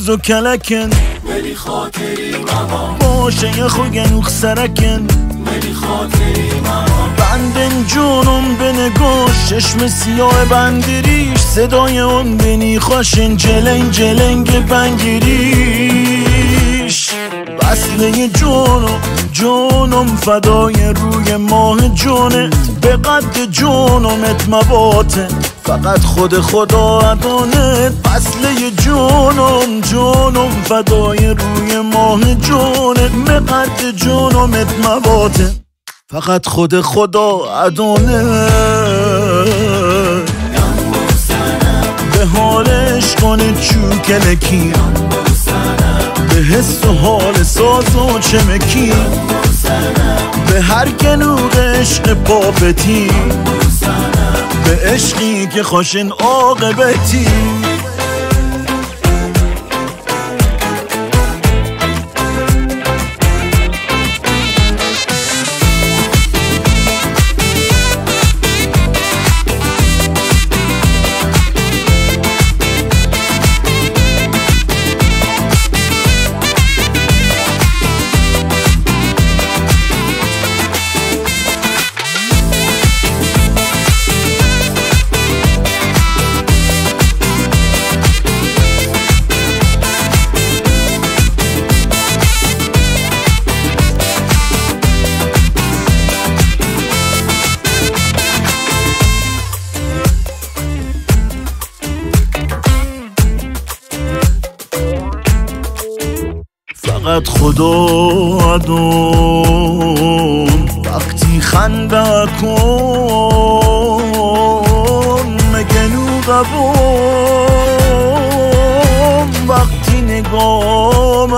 و کلکن ولی خاطری ماما باشه یه خوگنوخ سرکن ولی خاطری ماما بندن جونم به نگاش چشم سیاه بندریش صدای اون بینی خوشن جلنگ جلنگ بنگیریش وصله جونم فدای روی ماه جونت به قد جونمت مواته فقط خود خدا عدانت وصله جونم فدای روی ماه جونت به قد جونمت مواته فقط خود خدا عدانه به حالش کنه چوکلکی به حس و حال ساز و چمکی به هر گنوغ عشق پاپتی به عشقی که خوشن عاقبتی فقط خدا عدون وقتی خنده کن مگنو قبون وقتی نگاه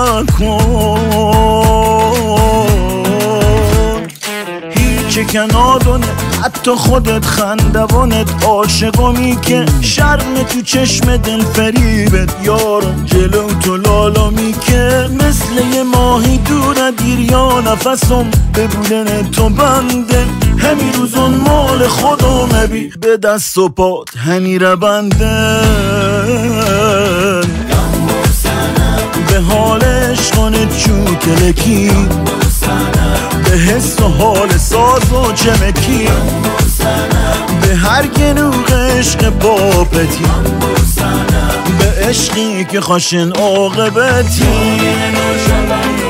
مکن هیچ کنادونه حتی خودت خندوانت عاشقمی که شرم تو چشم دل فریبت یارم جلو تو لالامی که مثل یه ماهی دور دیر یا نفسم به بودن تو بنده همی روزون مال خدا مبی به دست و پات همی رو بندن به حالش کنه چوکلکی به حس و حال ساز و چمکی به هر گنوغ عشق پاپتی به عشقی که خوشن عاقبتی